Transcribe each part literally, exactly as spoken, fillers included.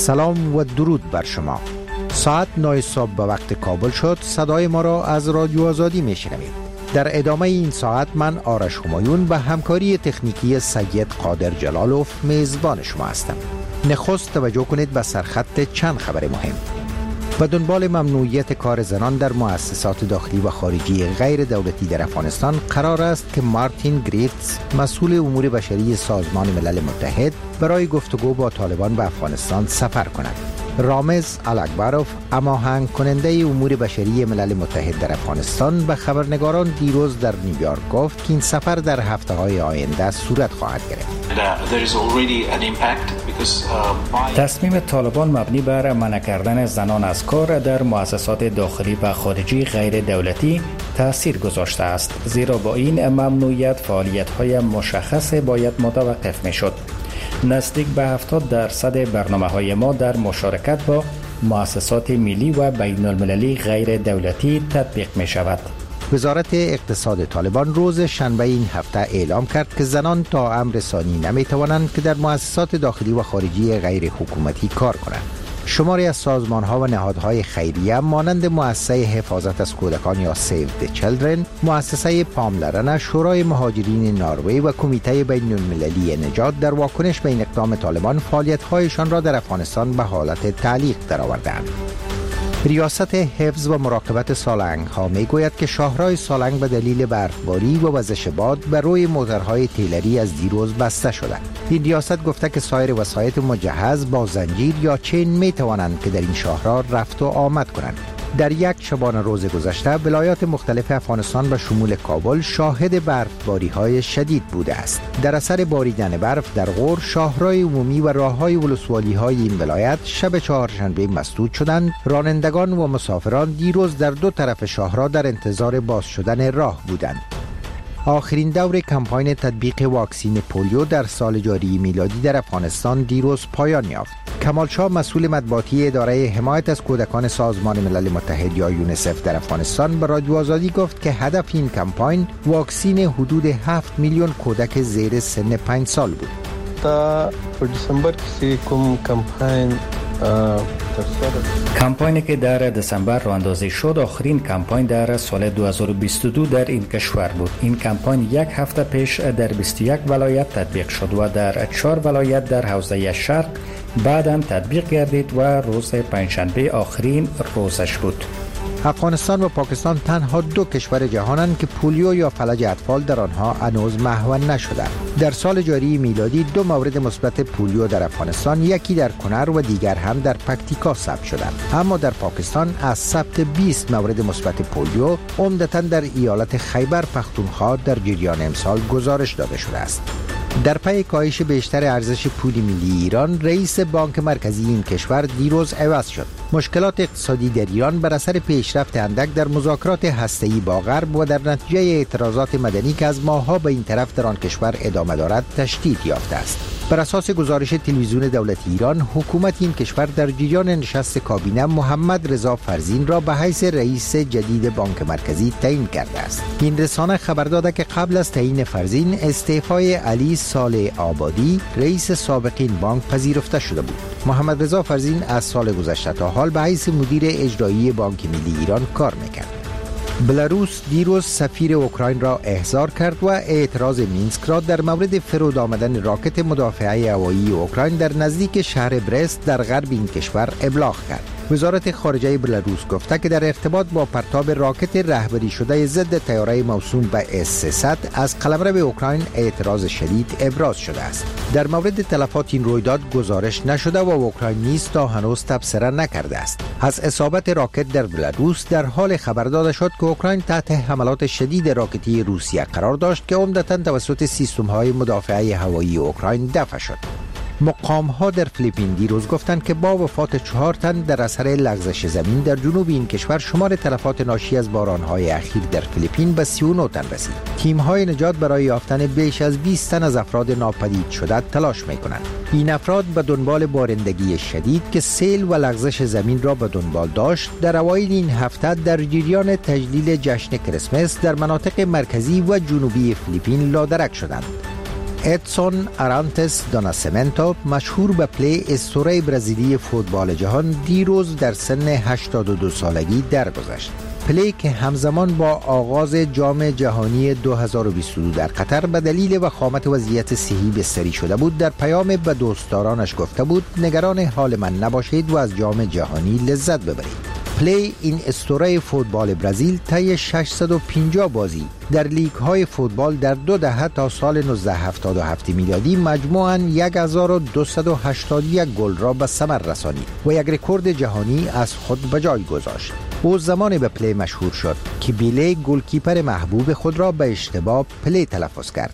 سلام و درود بر شما. ساعت نه صبح به وقت کابل شد. صدای ما را از رادیو آزادی میشنوید. در ادامه این ساعت من آرش همایون به همکاری تکنیکی سید قادر جلالوف میزبان شما هستم. نخست توجه کنید به سرخط چند خبر مهم. به دنبال ممنوعیت کار زنان در مؤسسات داخلی و خارجی غیر دولتی در افغانستان قرار است که مارتین گریفتس، مسئول امور بشری سازمان ملل متحد، برای گفتگو با طالبان به افغانستان سفر کند. رامز الاکبروف، هماهنگ کننده امور بشری ملل متحد در افغانستان، به خبرنگاران دیروز در نیویورک گفت که این سفر در هفته‌های آینده صورت خواهد گرفت. تصمیم طالبان مبنی بر منع کردن زنان از کار در مؤسسات داخلی و خارجی غیر دولتی تأثیر گذاشته است، زیرا با این ممنوعیت فعالیت‌های مشخص باید متوقف می‌شد. نزدیک به هفتاد درصد برنامه‌های ما در مشارکت با مؤسسات ملی و بین المللی غیر دولتی تطبیق می شود. وزارت اقتصاد طالبان روز شنبه این هفته اعلام کرد که زنان تا امر ثانی نمی توانند که در مؤسسات داخلی و خارجی غیر حکومتی کار کنند. شماری از سازمان‌ها و نهادهای خیریه مانند مؤسسه حفاظت از کودکان یا سیو د چیلدرن، مؤسسه پاملرنه، شورای مهاجرین نروژ و کمیته بین المللی نجات در واکنش به این اقدام طالبان فعالیت‌هایشان را در افغانستان به حالت تعلیق درآوردند. ریاست حفظ و مراقبت سالنگ ها می گوید که شاهراه سالنگ به دلیل برفباری و وزش باد بر روی موتورهای تیلری از دیروز بسته شده. این ریاست گفته که سایر وسایط مجهز با زنجیر یا چین می توانند که در این شاهراه رفت و آمد کنند. در یک شبانه روز گذشته ولایات مختلف افغانستان و شمول کابل شاهد برفباری های شدید بوده است. در اثر باریدن برف در غور، شاهراه عمومی و راههای ولسوالی های این ولایت شب چهارشنبه مسدود شدند. رانندگان و مسافران دیروز در دو طرف شاهراه در انتظار باز شدن راه بودند. آخرین دور کمپاین تطبیق واکسین پولیو در سال جاری میلادی در افغانستان دیروز پایان یافت. کمال شاه، مسئول مطبوعاتی اداره حمایت از کودکان سازمان ملل متحد یا یونیسف در افغانستان، به رادیو آزادی گفت که هدف این کمپاین واکسین حدود هفت میلیون کودک زیر سن پنج سال بود. تا دسامبر کې کوم کمپاین کمپاینی که در دسامبر راه اندازی شد آخرین کمپاین در سال دو هزار و بیست و دو در این کشور بود. این کمپاین یک هفته پیش در بیست و یک ولایت تطبیق شد و در چهار ولایت در حوزه شرق بعداً تطبیق گردید و روز پنجشنبه آخرین روزش بود. افغانستان و پاکستان تنها دو کشور جهانند که پولیو یا فلج اطفال در آنها هنوز محو نشده. در سال جاری میلادی دو مورد مثبت پولیو در افغانستان، یکی در کنر و دیگر هم در پکتیکا ثبت شدند. اما در پاکستان از ثبت بیست مورد مثبت پولیو عمدتاً در ایالت خیبر پختونخوا در جریان امسال گزارش داده شده است. در پی کاهش بیشتر ارزش پول ملی ایران، رئیس بانک مرکزی این کشور دیروز عوض شد. مشکلات اقتصادی در ایران بر اثر پیشرفت اندک در مذاکرات هسته‌ای با غرب و در نتیجه اعتراضات مدنی که از ماه‌ها به این طرف در آن کشور ادامه دارد تشدید یافته است. بر اساس گزارش تلویزیون دولتی ایران، حکومت این کشور در جریان نشست کابینه محمد رضا فرزین را به حیث رئیس جدید بانک مرکزی تعیین کرده است. این رسانه خبر داده که قبل از تعیین فرزین، استعفای علی صالح آبادی، رئیس سابق این بانک پذیرفته شده بود. محمد رضا فرزین از سال گذشته تا حال به حیث مدیر اجرایی بانک ملی ایران کار می‌کرد. بلاروس دیروز سفیر اوکراین را احضار کرد و اعتراض مینسک را در مورد فرود آمدن راکت مدافعه هوایی اوکراین در نزدیک شهر برست در غرب این کشور ابلاغ کرد. وزارت خارجه بلاروس گفته که در ارتباط با پرتاب راکت رهبری شده ضد طیاره موسوم به اس سیصد از قلمرو اوکراین اعتراض شدید ابراز شده است. در مورد تلفات این رویداد گزارش نشده و اوکراین نیز تا هنوز تبصره نکرده است. از اصابت راکت در بلاروس در حال خبر داده شد که اوکراین تحت حملات شدید راکتی روسیه قرار داشت که عمدتاً توسط سیستم‌های مدافعه هوایی اوکراین دفع شد. مقام‌ها در فیلیپین دیروز گفتند که با وفات چهار تن در اثر لغزش زمین در جنوب این کشور، شمار تلفات ناشی از باران‌های اخیر در فیلیپین به سی و نه تن رسید. تیم‌های نجات برای یافتن بیش از بیست تن از افراد ناپدید شده تلاش می‌کنند. این افراد به دنبال بارندگی شدید که سیل و لغزش زمین را به دنبال داشت، در اوایل این هفته در جریان تجلیل جشن کریسمس در مناطق مرکزی و جنوبی فیلیپین لادرک شدند. ادسون آرانتس دو ناسیمنتو مشهور به پلی اسطوره برزیلی فوتبال جهان دیروز در سن هشتاد و دو سالگی درگذشت. پلی که همزمان با آغاز جام جهانی دو هزار و بیست و دو در قطر به دلیل وخامت وضعیت صحی بستری شده بود، در پیام به دوستدارانش گفته بود نگران حال من نباشید و از جام جهانی لذت ببرید. پلی این اسطوره فوتبال برزیل طی ششصد و پنجاه بازی در لیگ های فوتبال در دو دهه تا سال نوزده هفتاد و هفت میلادی مجموعاً هزار و دویست و هشتاد و یک گل را به ثمر رسانید و یک رکورد جهانی از خود به جای گذاشت. او زمان به پلی مشهور شد که بیله گلکیپر محبوب خود را به اشتباه پلی تلفظ کرد.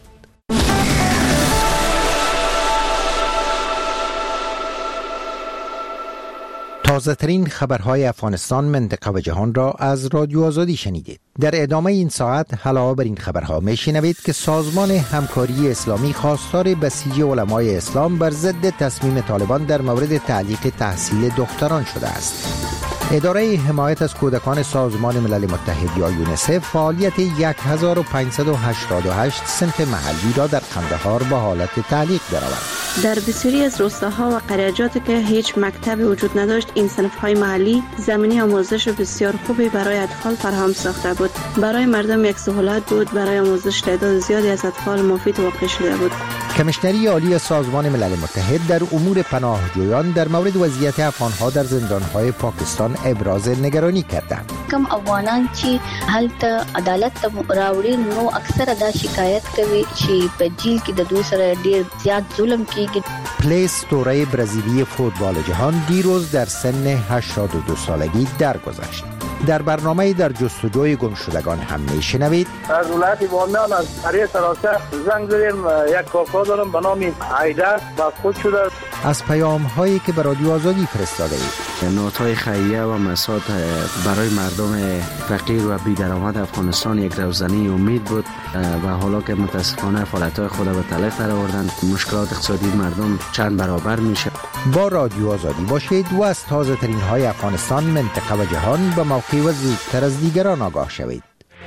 تازه ترین خبرهای افغانستان، منطقه و جهان را از رادیو آزادی شنیدید. در ادامه این ساعت علاوه بر این خبرها میشنوید که سازمان همکاری اسلامی خواستار بسیج علمای اسلام بر ضد تصمیم طالبان در مورد تعلیق تحصیل دختران شده است. اداره حمایت از کودکان سازمان ملل متحد یا یونیسف فعالیت هزار و پانصد و هشتاد و هشت صنف محلی را در قندهار به حالت تعلیق درآورد. در بسیاری از روستاها و قریاجاتی که هیچ مکتبی وجود نداشت، این صنف‌های محلی زمینه آموزش بسیار خوبی برای اطفال فراهم ساخته بود. برای مردم یک سهولت بود، برای آموزش تعداد زیادی از اطفال مفید واقع شده بود. کمیشنری عالی سازمان ملل متحد در امور پناهجویان در مورد وضعیت افغانها در زندانهای پاکستان ابراز نگرانی کردند. کم افغانان چې هلته عدالت ته راوړي نو اکثره دا شکایت کوي چې په جیل کې د دوی سره ډیر زیات ظلم کیږي. پلی اسطوره برزیلی فوتبال جهان دیروز در سن هشتاد و دو سالگی درگذشت. در برنامه در جستجوی گمشدگان هم میشنوید از ولایت بامیان از قریه سراسر زنگ زدیم، یک کاکا دارم به نام حیدر با خود شده. از پیام هایی که به رادیو آزادی فرستاده اید. نوت‌های خیریه و مساعد برای مردم فقیر و بی‌درآمد افغانستان یک روزنی امید بود و حالا که متاسفانه فعالیت‌های خود به تلف درآوردند، مشکلات اقتصادی مردم چند برابر میشه. با رادیو آزادی باشید و از تازه ترین های افغانستان، منطقه و جهان به موقع و زودتر از دیگران آگاه شوید.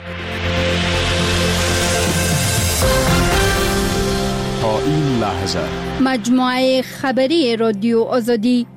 تا این لحظه مجموعه خبری رادیو آزادی.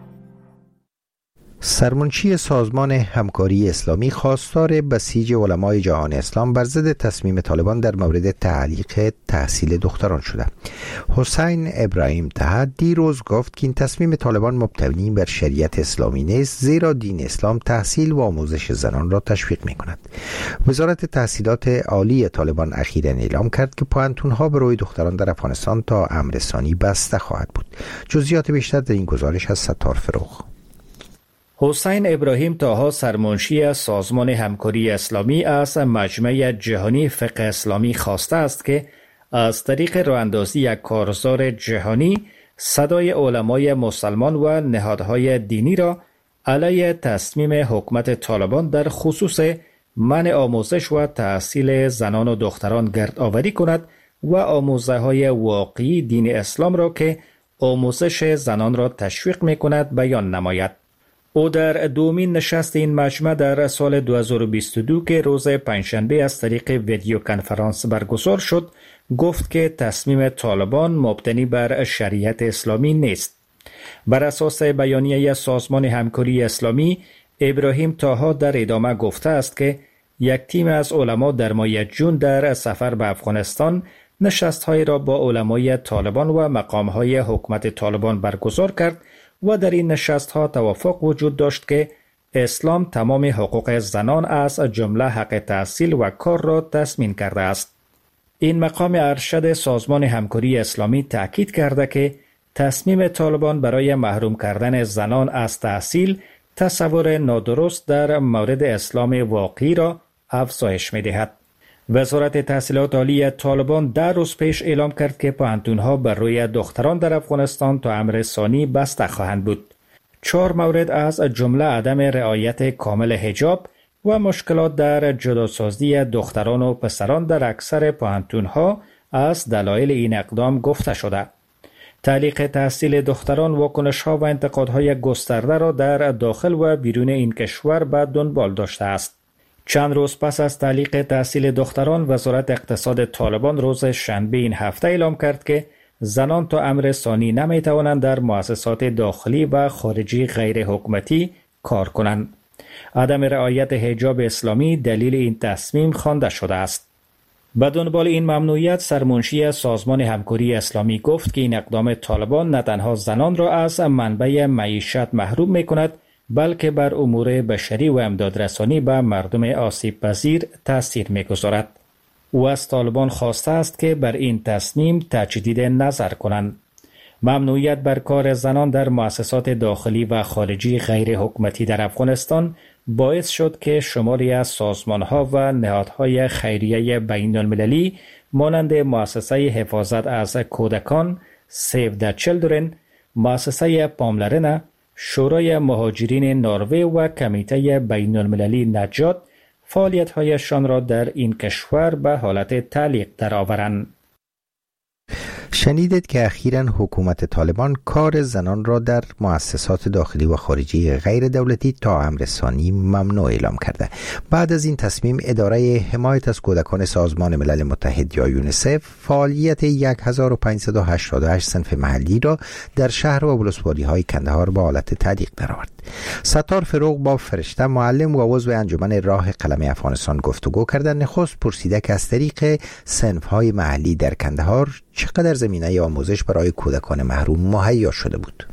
سرمنشی سازمان همکاری اسلامی خواستار بسیج علمای جهان اسلام بر ضد تصمیم طالبان در مورد تعلیق تحصیل دختران شده. حسین ابراهیم طه دیروز گفت که این تصمیم طالبان مبتنی بر شریعت اسلامی نیست، زیرا دین اسلام تحصیل و آموزش زنان را تشویق می کند. وزارت تحصیلات عالی طالبان اخیراً اعلام کرد که پوهنتون‌ها برای دختران در افغانستان تا امر ثانی بسته خواهد بود. جزئیات بیشتر در این گزارش از ستار فروغ. حسین ابراهیم طه سرمنشی سازمان همکاری اسلامی از مجمع جهانی فقه اسلامی خواسته است که از طریق راه‌اندازی یک کارزار جهانی صدای علمای مسلمان و نهادهای دینی را علیه تصمیم حکومت طالبان در خصوص منع آموزش و تحصیل زنان و دختران گردآوری کند و آموزه‌های واقعی دین اسلام را که آموزش زنان را تشویق می‌کند بیان نماید. او در دومین نشست این مجمع در سال دو هزار و بیست و دو که روز پنجشنبه از طریق ویدیو کنفرانس برگزار شد گفت که تصمیم طالبان مبتنی بر شریعت اسلامی نیست. بر اساس بیانیه سازمان همکاری اسلامی، ابراهیم طه در ادامه گفته است که یک تیم از علما در ماه جون در سفر به افغانستان نشست‌های را با علمای طالبان و مقام‌های حکومت طالبان برگزار کرد و در این نشست‌ها توافق وجود داشت که اسلام تمام حقوق زنان از جمله حق تحصیل و کار را تضمین کرده است. این مقام ارشد سازمان همکاری اسلامی تأکید کرده که تصمیم طالبان برای محروم کردن زنان از تحصیل تصور نادرست در مورد اسلام واقعی را افزایش می‌دهد. وزارت تحصیلات عالی طالبان در روز پیش اعلام کرد که پوهنتون‌ها بر روی دختران در افغانستان تا امر ثانی بسته خواهند بود. چهار مورد از جمله عدم رعایت کامل حجاب و مشکلات در جداسازی دختران و پسران در اکثر پوهنتون‌ها از دلایل این اقدام گفته شده. تعلیق تحصیل دختران واکنش‌ها و انتقادهای گسترده را در داخل و بیرون این کشور به دنبال داشته است. چند روز پس از تعلیق تحصیل دختران، وزارت اقتصاد طالبان روز شنبه این هفته اعلام کرد که زنان تا امر ثانی نمی توانند در مؤسسات داخلی و خارجی غیر حکومتی کار کنند. عدم رعایت حجاب اسلامی دلیل این تصمیم خوانده شده است. به دنبال این ممنوعیت، سرمنشی سازمان همکاری اسلامی گفت که این اقدام طالبان نه تنها زنان را از منبع معیشت محروم می کند، بلکه بر امور بشری و امدادرسانی به مردم آسیب پذیر تأثیر می گذارد. او از طالبان خواسته است که بر این تصمیم تجدید نظر کنند. ممنوعیت بر کار زنان در مؤسسات داخلی و خارجی غیر حکومتی در افغانستان باعث شد که شماری از سازمان‌ها و نهادهای خیریه بین المللی مانند مؤسسه حفاظت از کودکان، سیو د چیلدرن، مؤسسه پاملرنه، شورای مهاجرین نروژ و کمیته بین المللی نجات فعالیت‌هایشان را در این کشور به حالت تعلیق درآورند. شنیدید که اخیراً حکومت طالبان کار زنان را در مؤسسات داخلی و خارجی غیر دولتی تا امر ثانی ممنوع اعلام کرده. بعد از این تصمیم، اداره حمایت از کودکان سازمان ملل متحد یا یونیسف فعالیت هزار و پانصد و هشتاد و هشت صنف محلی را در شهر و ولسوالی‌های کندهار به حالت تعلیق درآورد. ستار فروغ با فرشته، معلم و عضو انجمن راه قلم افغانستان گفتگو کردند. نخست پرسیده که از طریق صنف‌های محلی در کندهار چقدر زمینه آموزش برای کودکان محروم مهیا شده بود.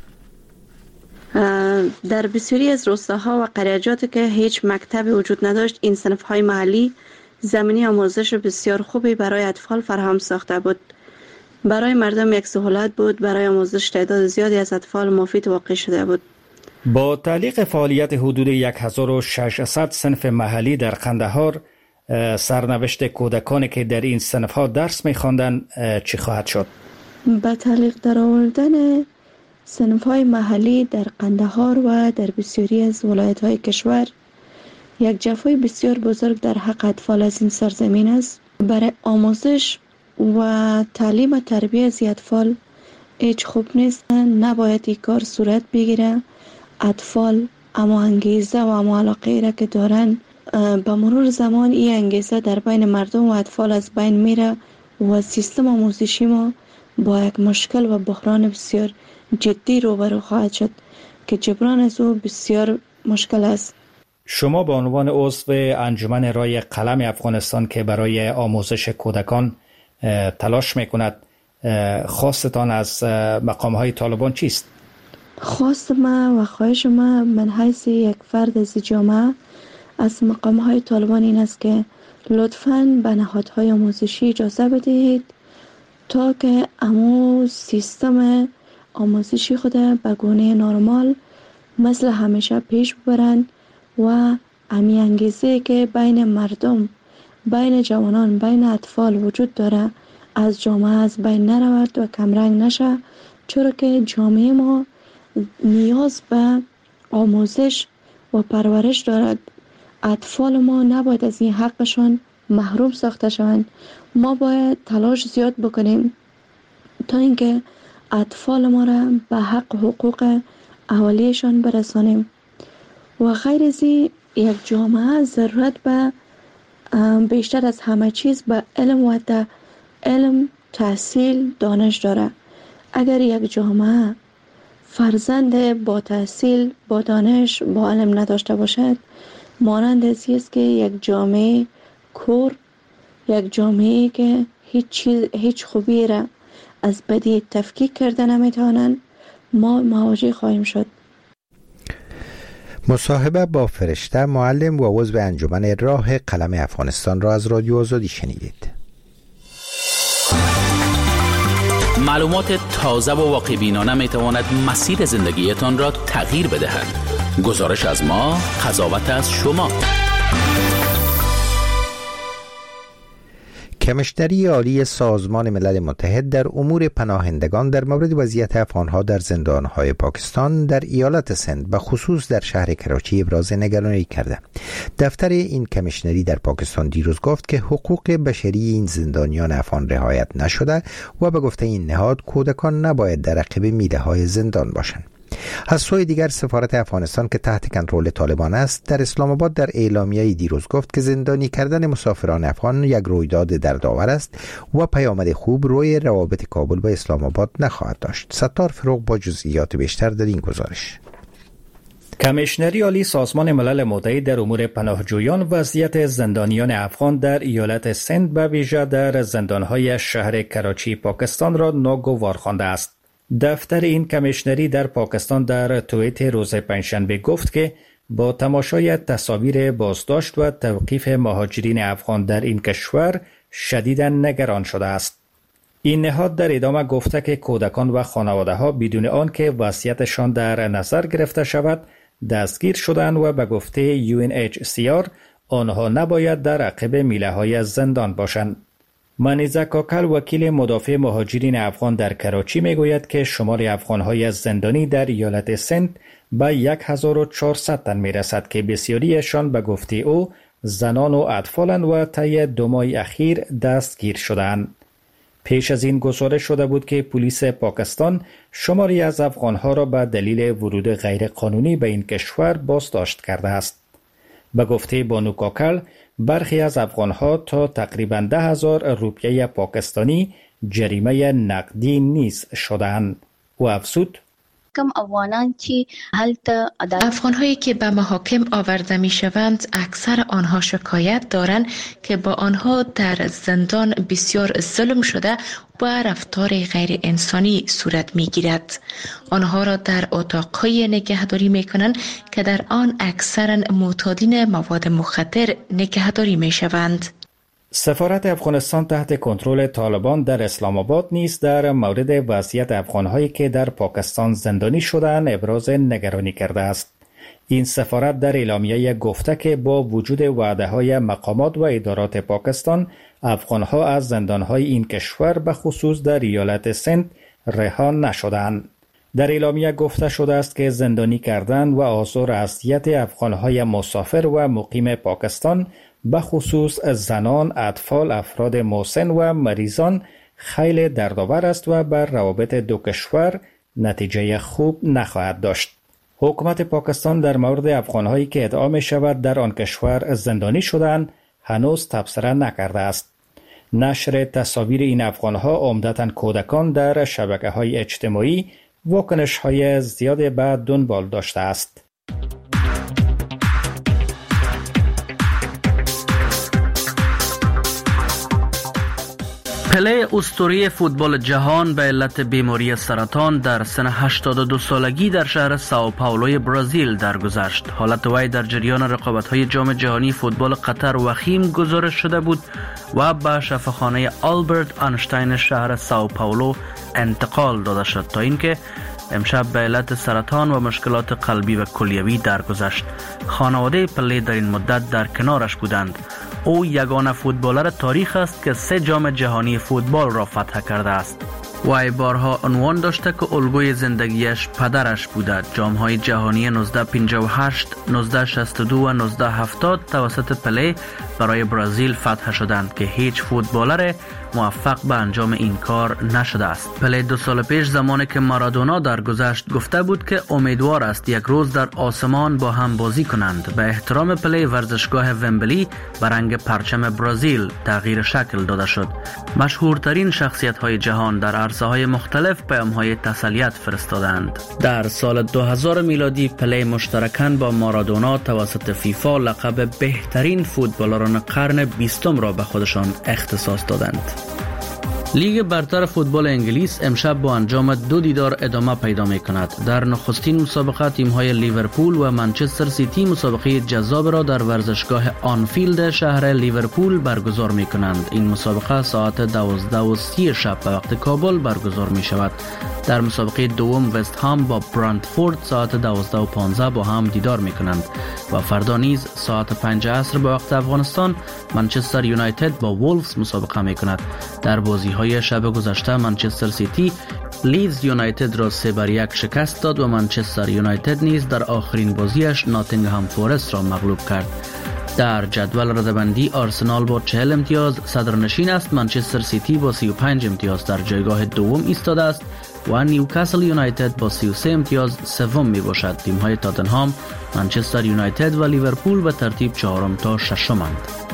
در بسیاری از روستاها و قریجات که هیچ مکتبی وجود نداشت، این صنف‌های محلی زمینه آموزش بسیار خوبی برای اطفال فراهم ساخته بود. برای مردم یک سهولت بود. برای آموزش تعداد زیادی از اطفال مفید واقع شده بود. با تعلیق فعالیت حدود هزار و ششصد صنف محلی در قندهار، سرنوشت کودکانی که در این صنف‌ها درس می‌خواندند چی خواهد شد؟ با تعلیق درآوردن صنف‌های محلی در قندهار و در بسیاری از ولایت‌های کشور، یک جفای بسیار بزرگ در حق اطفال از این سرزمین است. برای آموزش و تعلیم و تربیت از اطفال هیچ خوب نیست. نباید این کار صورت بگیره. اطفال اما انگیزه و اما علاقه را که دارن، با مرور زمان این انگیزه در بین مردم و اطفال از بین میره و سیستم آموزشی ما با یک مشکل و بحران بسیار جدی روبرو خواهد شد که جبران از او بسیار مشکل است. شما به عنوان عضو انجمن رای قلم افغانستان که برای آموزش کودکان تلاش میکند، خواستتان از مقام‌های طالبان چیست؟ خواست ما و خواهش ما من حیث یک فرد از جامعه از مقام‌های طالبان این است که لطفاً به نهادهای آموزشی اجازه بدهید تا که امو سیستم آموزشی خود به گونه نرمال مثل همیشه پیش ببرند و امی انگیزه که بین مردم، بین جوانان، بین اطفال وجود داره از جامعه از بین نرود و کمرنگ نشه، چرا که جامعه ما نیاز به آموزش و پرورش دارد. اطفال ما نباید از این حقشان محروم ساخته شوند. ما باید تلاش زیاد بکنیم تا اینکه اطفال ما را به حق حقوق اولیه‌شان برسانیم و غیر از این یک جامعه ضرورت به بیشتر از همه چیز به علم و علم، تحصیل، دانش داره. اگر یک جامعه فرزند با تحصیل، با دانش، با علم نداشته باشد، مانند ازی است که یک جامعه کور، یک جامعه که هیچ چیز، هیچ خوبی را از بدی تفکیک کرده نمیتوانند، ما مواجه خواهیم شد. مصاحبه با فرشته، معلم و عضو انجمن راه قلم افغانستان را از رادیو آزادی شنیدید. معلومات تازه و واقع بینانه می تواند مسیر زندگیتان را تغییر بدهد. گزارش از ما، قضاوت از شما. کمیشنری عالی سازمان ملل متحد در امور پناهندگان در مورد وضعیت افغانها در زندانهای پاکستان در ایالت سند به خصوص در شهر کراچی ابراز نگرانی کرده. دفتر این کمیشنری در پاکستان دیروز گفت که حقوق بشری این زندانیان افغان رعایت نشده و به گفته این نهاد کودکان نباید در عقب میله های زندان باشند. از سوی دیگر سفارت افغانستان که تحت کنترل طالبان است در اسلام آباد در اعلامیه دیروز گفت که زندانی کردن مسافران افغان یک رویداد دردآور است و پیامد خوب روی روابط کابل با اسلام آباد نخواهد داشت. ستار فروغ با جزئیات بیشتر در این گزارش. کمیشنری عالی سازمان ملل متحد در امور پناهجویان وضعیت زندانیان افغان در ایالت سند به ویژه در زندانهای شهر کراچی پاکستان را ناگوار خوانده است. دفتر این کمیشنری در پاکستان در توییت روز پنجشنبه گفت که با تماشای تصاویر بازداشت و توقیف مهاجرین افغان در این کشور شدیداً نگران شده است. این نهاد در ادامه گفته که کودکان و خانواده ها بدون آن که وضعیتشان در نظر گرفته شود دستگیر شدند و به گفته یو ان اچ سی آر آنها نباید در عقب میله های زندان باشند. منیزه کاکل وکیل مدافع مهاجرین افغان در کراچی میگوید که شمار افغان‌های زندانی در ایالت سند به هزار و چهارصد تن میرسد که بسیاریشان به گفته او زنان و اطفالند و طی دو ماه اخیر دستگیر شدند. پیش از این گزارش شده بود که پلیس پاکستان شماری از افغان‌ها را به دلیل ورود غیرقانونی به این کشور بازداشت کرده است. به گفته بانو کاکل برخی از افغان‌ها تا تقریباً ده هزار روپیه پاکستانی جریمه نقدی نیز شدند. و افزود کم افغانان چی هلته افغان‌هایی که به محاکم آورده می‌شوند اکثر آنها شکایت دارند که با آنها در زندان بسیار ظلم شده و رفتار غیر انسانی صورت می‌گیرد. آنها را در اتاق‌های نگهداری می‌کنند که در آن اکثراً معتادین مواد مخدر نگهداری می‌شوند. سفارت افغانستان تحت کنترل طالبان در اسلام آباد نیز در مورد وضعیت افغان‌هایی که در پاکستان زندانی شدند ابراز نگرانی کرده است. این سفارت در اعلامیه گفته که با وجود وعده‌های مقامات و ادارات پاکستان افغان‌ها از زندان‌های این کشور به خصوص در ایالت سند رها نشدند. در اعلامیه گفته شده است که زندانی کردن و آزار و اذیت افغان‌های مسافر و مقیم پاکستان به خصوص زنان، اطفال، افراد مسن و مریضان خیلی دردآور است و بر روابط دو کشور نتیجه خوب نخواهد داشت. حکومت پاکستان در مورد افغان‌هایی که ادعا می شود در آن کشور زندانی شدند هنوز تبصره نکرده است. نشر تصاویر این افغان‌ها عمدتاً کودکان در شبکه‌های اجتماعی واکنش‌های زیاد به دنبال داشته است. پله اسطوره فوتبال جهان به علت بیماری سرطان در سن هشتاد و دو سالگی در شهر ساو پائولوی برزیل درگذشت. حالت وی در جریان رقابت‌های جام جهانی فوتبال قطر وخیم گزارش شده بود و به شفاخانه آلبرت آنشتاین شهر ساو پائولو انتقال داده شد تا اینکه امشب به علت سرطان و مشکلات قلبی و کلیوی درگذشت. خانواده پله در این مدت در کنارش بودند. او یگانه فوتبالر تاریخ است که سه جام جهانی فوتبال را فتح کرده است. وی بارها عنوان داشته که الگوی زندگیش پدرش بوده. جام‌های جهانی نوزده پنجاه و هشت، نوزده شصت و دو و نوزده هفتاد توسط پله برای برزیل فتح شدند که هیچ فوتبالر موفق به انجام این کار نشده است. پله دو سال پیش زمانی که مارادونا درگذشت گفته بود که امیدوار است یک روز در آسمان با هم بازی کنند. به احترام پله ورزشگاه ومبلی به رنگ پرچم برزیل تغییر شکل داده شد. مشهورترین شخصیت‌های جهان در عرصه‌های مختلف پیام‌های تسلیت فرستادند. در سال دو هزار میلادی پله مشترکاً با مارادونا توسط فیفا لقب بهترین فوتبالران قرن بیستم را به خودشان اختصاص دادند. لیگ برتر فوتبال انگلیس امشب با انجام دو دیدار ادامه پیدا می کند. در نخستین مسابقه تیم های لیورپول و منچستر سیتی مسابقه جذاب را در ورزشگاه آنفیلد شهر لیورپول برگزار می کنند. این مسابقه ساعت دوازده و سی شب به وقت کابل برگزار می شود. در مسابقه دوم وست هام با برانتفورد ساعت دوازده و پانزده با هم دیدار می کنند و فردا نیز ساعت پنج عصر به وقت افغانستان منچستر یونایتد با وولفز مسابقه می کند. در بازی های شب گذشته منچستر سیتی لیدز یونایتد را سه بر یک شکست داد و منچستر یونایتد نیز در آخرین بازیش ناتینگهام فورست را مغلوب کرد. در جدول رده‌بندی آرسنال با چهل امتیاز صدرنشین است. منچستر سیتی با سی و پنج امتیاز در جایگاه دوم ایستاده است و نیوکاسل یونایتد با سی و سه امتیاز سوم می باشد. تیم های تاتنهام، منچستر یونایتد و لیورپول به ترتیب چهارم تا ششمند.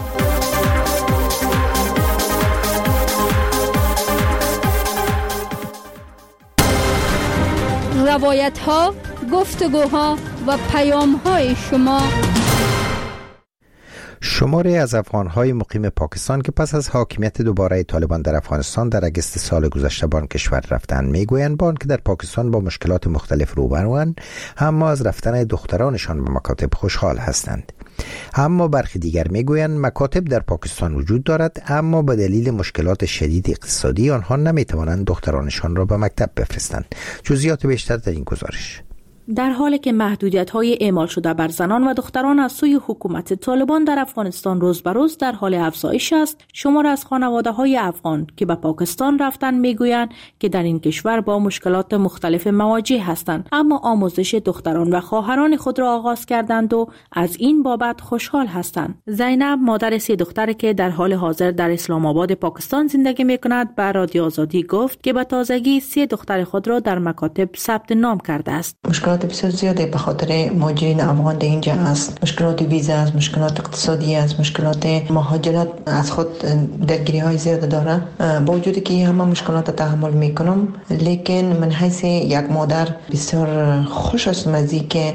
روایت ها، گفتگوها و پیام های شما. شماری از افغان‌های مقیم پاکستان که پس از حاکمیت دوباره طالبان در افغانستان در اگست سال گذشته به آن کشور رفتند میگویند با آنکه در پاکستان با مشکلات مختلف روبروند، اما از رفتن دخترانشان به مکاتب خوشحال هستند. اما برخی دیگر میگویند مکاتب در پاکستان وجود دارد، اما به دلیل مشکلات شدید اقتصادی آنها نمیتوانند دخترانشان را به مکتب بفرستند. جزئیات بیشتر در این گزارش. در حالی که محدودیت‌های اعمال شده بر زنان و دختران از سوی حکومت طالبان در افغانستان روز به روز در حال افزایش است، شمار از خانواده‌های افغان که به پاکستان رفتن میگویند که در این کشور با مشکلات مختلف مواجه هستند، اما آموزش دختران و خواهران خود را آغاز کردند و از این بابت خوشحال هستند. زینب، مادر سه دختر که در حال حاضر در اسلام آباد پاکستان زندگی می‌کند، به رادیو آزادی گفت که به تازگی سه دختر خود را در مکاتب ثبت نام کرده است. مشکلات بسیار زیاده به خاطر مهاجرین افغان در اینجا است. مشکلات ویزا است، مشکلات اقتصادی است، مشکلات مهاجرت از خود درگیری های زیاد داره. با وجودی که همه مشکلات تحمل میکنم، لیکن من حیث یک مادر بسیار خوش است مزی که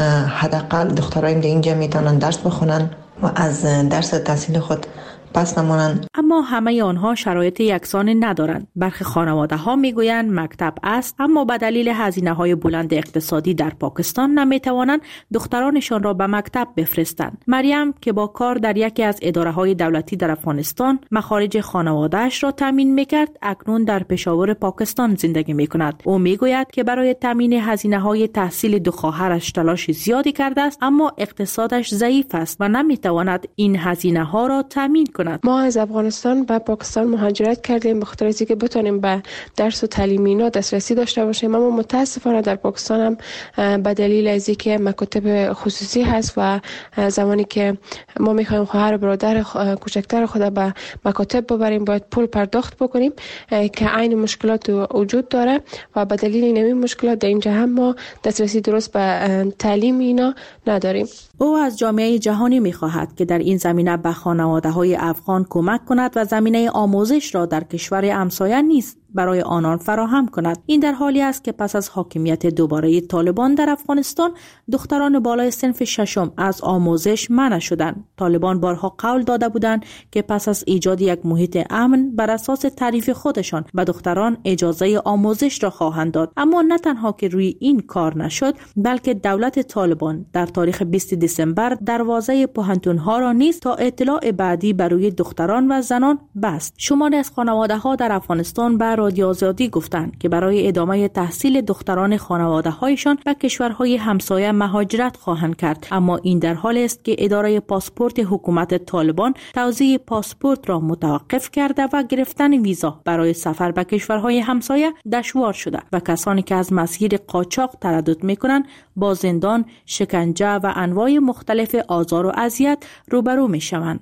حداقل دخترایم در اینجا میتونن درس بخونن و از درس تحصیل خود پس نمانند. اما همه آنها شرایط یکسان ندارند. برخی خانواده ها میگویند مکتب است، اما به دلیل هزینه های بلند اقتصادی در پاکستان نمیتوانند دخترانشان را به مکتب بفرستند. مریم که با کار در یکی از اداره های دولتی در افغانستان مخارج خانواده‌اش را تامین میکرد، اکنون در پشاور پاکستان زندگی میکند. او میگوید که برای تامین هزینه های تحصیل دو خواهرش تلاش زیادی کرده است، اما اقتصادش ضعیف است و نمیتواند این هزینه ها را تامین کند. ما از افغانستان به پاکستان مهاجرت کردیم به خاطر اینکه بتونیم به درس و تعلیم اینا دسترسی داشته باشیم، اما متاسفانه در پاکستان هم به دلیل از اینکه مکاتب خصوصی هست و زمانی که ما میخوایم خواهر برادر کوچکتر خود به مکاتب ببریم باید پول پرداخت بکنیم که عین مشکلات وجود داره و به دلیل این مشکلات در اینجا هم ما دسترسی درست به تعلیم اینا نداریم. او از جامعه جهانی میخواهد که در این زمینه به خانواده‌های افغان کمک کند و زمینه آموزش را در کشور همسایه نیز برای آنان فراهم کند. این در حالی است که پس از حاکمیت دوباره طالبان در افغانستان دختران بالای صنف ششم از آموزش منع شدند. طالبان بارها قول داده بودند که پس از ایجاد یک محیط امن بر اساس تعریف خودشان به دختران اجازه آموزش را خواهند داد، اما نه تنها که روی این کار نشد، بلکه دولت طالبان در تاریخ بیست دسامبر دروازه پوهنتون‌ها را نیز تا اطلاع بعدی برای دختران و زنان بست. شماری از خانواده‌ها در افغانستان بر رادیو آزادی گفتند که برای ادامه تحصیل دختران خانواده‌هایشان به کشورهای همسایه مهاجرت خواهند کرد، اما این در حالی است که اداره پاسپورت حکومت طالبان توزیع پاسپورت را متوقف کرده و گرفتن ویزا برای سفر به کشورهای همسایه دشوار شده و کسانی که از مسیر قاچاق تردد می‌کنند با زندان، شکنجه و انواع مختلف آزار و اذیت روبرو می‌شوند.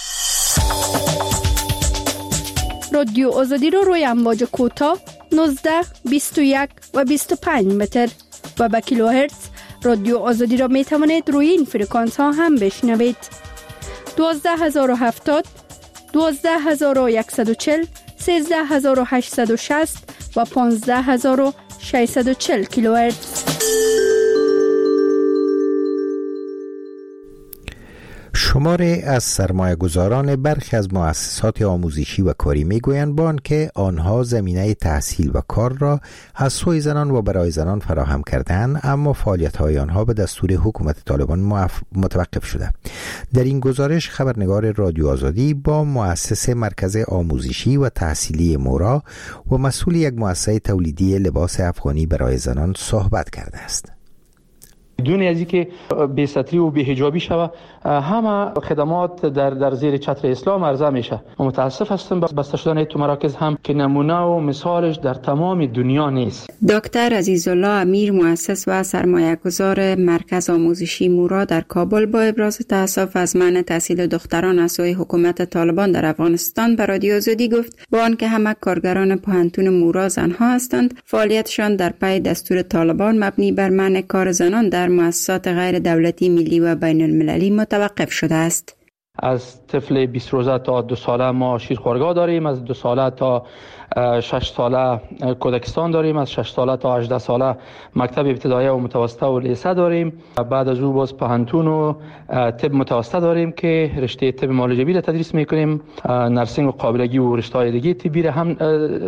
رادیو آزادی رو روی امواج کوتاه نوزده، بیست و یک و بیست و پنج متر و با کیلوهرتز رادیو آزادی را می توانید روی این فرکانس ها هم بشنوید. دوازده هزار و هفتاد، دوازده هزار و صد و چهل، سیزده هزار و هشتصد و شصت و پانزده هزار و ششصد و چهل کیلوهرتز. شماری از سرمایه گذاران برخی از مؤسسات آموزشی و کاری میگویند با آنکه آنها زمینه تحصیل و کار را از سوی زنان و برای زنان فراهم کردند، اما فعالیت‌های آنها به دستور حکومت طالبان متوقف شده. در این گزارش خبرنگار رادیو آزادی با مؤسس مرکز آموزشی و تحصیلی مورا و مسئول یک مؤسسه تولیدی لباس افغانی برای زنان صحبت کرده است. بدون از اینکه بی‌ستری و بی‌حجابی شوه، همه خدمات در در زیر چتر اسلام عرضه میشه. متاسف هستم بسته شدن تو مراکز هم که نمونه و مثالش در تمام دنیا نیست. دکتر عزیزالله امیر، مؤسس و سرمایه‌گذار مرکز آموزشی مورا در کابل، با ابراز تأسف از منع تحصیل دختران از سوی حکومت طالبان در افغانستان به رادیو آزادی گفت با آنکه همه کارگران پوهنتون مورا زنها هستند، فعالیتشان در پی دستور طالبان مبنی بر منع کار زنان در مؤسسات غیر دولتی ملی و بین المللی متوقف شده است. از طفل بیست روزه تا دو ساله ما شیرخوارگاه داریم، از دو ساله تا شش ساله کودکستان داریم، از شش ساله تا هجده ساله مکتب ابتدایی و متوسطه و لیسه داریم. بعد از او باز پهنتون و طب متوسطه داریم که رشته طب معالجه را تدریس میکنیم، نرسینگ و قابلگی و رشته دیگه طبی را هم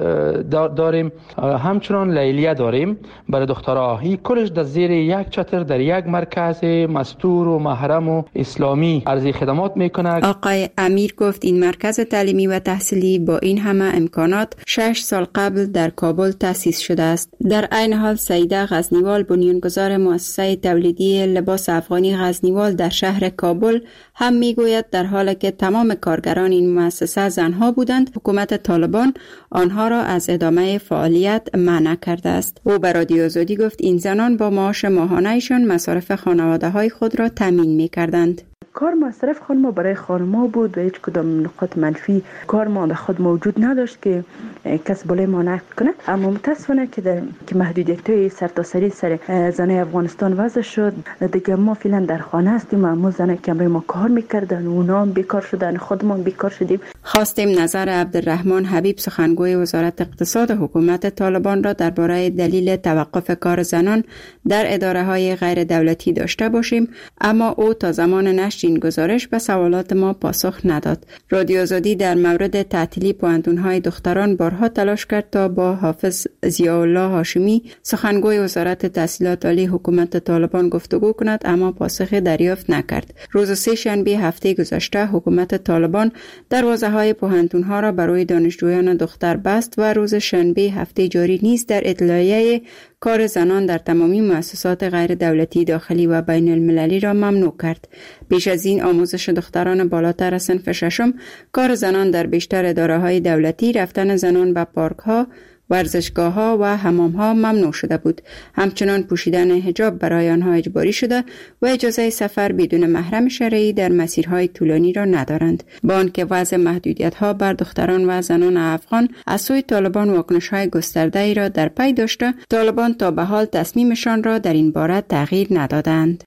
داریم. همچنان لیلیه داریم برای دخترها. این کلش در زیر یک چتر در یک مرکز مستور و محرم و اسلامی عرضه خدمات میکنه. آقای امیر گفت این مرکز تعلیمی و تحصیلی با این همه امکانات شش سال قبل در کابل تأسیس شده است. در عین حال سیده غزنیوال، بنیانگذار مؤسسه تولیدی لباس افغانی غزنیوال در شهر کابل، هم میگوید در حالی که تمام کارگران این مؤسسه زنها بودند، حکومت طالبان آنها را از ادامه فعالیت منع کرده است. او به رادیو آزادی گفت این زنان با معاش ماهانه‌شان مصارف خانواده‌های خود را تامین می‌کردند. کار مصرف خانم برای خانم بود و هیچ کدام نقاط منفی کار ما به خود موجود نداشت که کس بالای ما نقد کنه. اما متاسفانه که در که محدودیت‌های سرتاسری سر زنای افغانستان وضع شد، دیگه ما فعلا در خانه هستیم. اما زنای که برای ما کار میکردن اونا هم بیکار شدن، خودمون بیکار شدیم. خواستیم نظر عبدالرحمن حبیب، سخنگوی وزارت اقتصاد حکومت طالبان را درباره دلیل توقف کار زنان در اداره‌های غیر دولتی داشته باشیم، اما او تا زمان نشر این گزارش به سوالات ما پاسخ نداد. رادیو آزادی در مورد تعطیلی پوهنتون‌های دختران بارها تلاش کرد تا با حافظ ضیاءالله هاشمی، سخنگوی وزارت تحصیلات عالی حکومت طالبان گفتگو کند، اما پاسخ دریافت نکرد. روز سه شنبه هفته گذشته حکومت طالبان دروازه‌های پوهنتون‌ها را برای دانشجویان دختر بست و روز شنبه هفته جاری نیز در اطلاعیه کار زنان در تمامی مؤسسات غیر دولتی داخلی و بین المللی را ممنوع کرد. بیش از این آموزش دختران بالاتر صنف ششم، کار زنان در بیشتر اداره‌های دولتی، رفتن زنان به پارک‌ها، ورزشگاه‌ها و حمام‌ها ممنوع شده بود. همچنان پوشیدن حجاب برای آنها اجباری شده و اجازه سفر بدون محرم شرعی در مسیرهای طولانی را ندارند. با آنکه وضع محدودیت‌ها بر دختران و زنان افغان از سوی طالبان واکنش‌های گسترده‌ای را در پی داشته، طالبان تا به حال تصمیمشان را در این باره تغییر ندادند.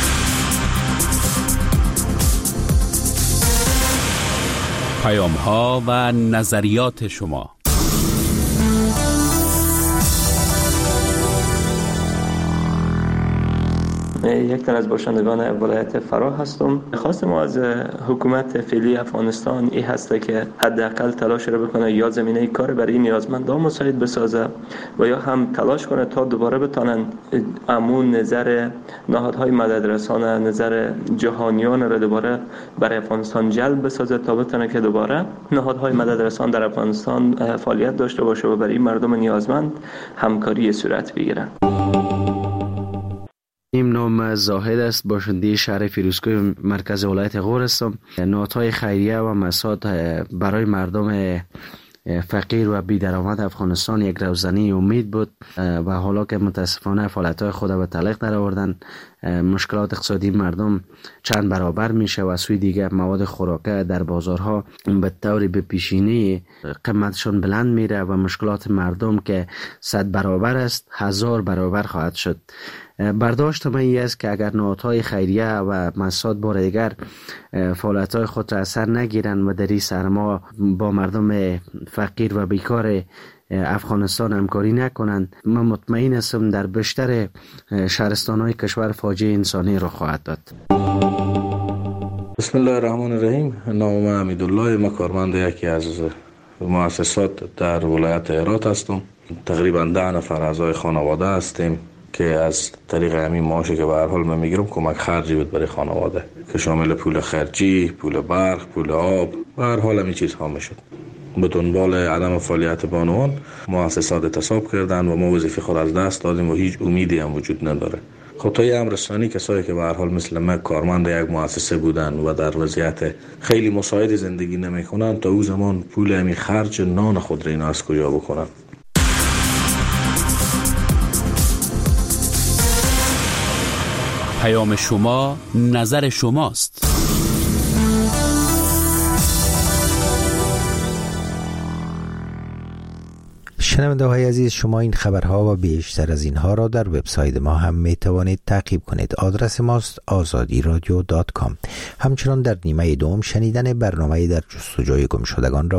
پیام‌ها و نظریات شما. یک تن از باشندگان ولایت فراه هستم. خواست ما از حکومت فعلی افغانستان این هسته که حداقل تلاش را بکنه یا زمینه کار برای نیازمندان مساعد بسازه و یا هم تلاش کنه تا دوباره بتونن امون نظر نهادهای مددرسانه، نظر جهانیان را دوباره برای افغانستان جلب بسازه تا بتونه که دوباره نهادهای مددرسان در افغانستان فعالیت داشته باشه و برای مردم نیازمند همکاری صورت بگیرن. این نام زاهد است، باشنده شهر فیروزکوه مرکز ولایت غور هستم. نهادهای خیریه و مساعد برای مردم فقیر و بی درآمد افغانستان یک روزنی امید بود و حالا که متاسفانه فعالیت‌های خود به تعلیق در آوردن، مشکلات اقتصادی مردم چند برابر میشه و سوی دیگه مواد خوراکه در بازارها به طور به پیشینه قیمتشون بلند میره و مشکلات مردم که صد برابر است هزار برابر خواهد شد. برداشت من این است که اگر نهادهای خیریه و مساعد بار دیگر فعالیت‌های خود را اثر نگیرن و در این سرما با مردم فقیر و بیکار افغانستان همکاری نکنند، من مطمئن هستم در بیشتر شهرستان‌های کشور فاجعه انسانی را خواهد داد. بسم الله الرحمن الرحیم. نام من حمیدالله، من کارمند یکی از مؤسسات در ولایت هرات هستم. تقریبا ده نفر اعضای خانواده هستیم که از طریق همین معاشی که به هر حال من میگیرم کمک خرجی بود برای خانواده که شامل پول خرجی، پول برق، پول آب و هر حال همین چیزها میشد. به دنبال عدم فعالیت بانوان مؤسسات اعتصاب کردن و ما وظیفه خود از دست دادیم و هیچ امیدی هم وجود نداره. خب تا یه امر ثانی کسایی که به هر حال مثل من کارمند یک مؤسسه بودن و در وضعیت خیلی مساعد زندگی نمیکنن، تا او زمان پول همین خرج نان خود را اینا از کجا بکنن؟ پیام شما، نظر شماست. شنونده های عزیز، شما این خبرها و بیشتر از اینها را در وبسایت ما هم می توانید تعقیب کنید. آدرس ماست آزادی رادیو دات کام. همچنان در نیمه دوم شنیدن برنامه در جستجوی گمشدگان را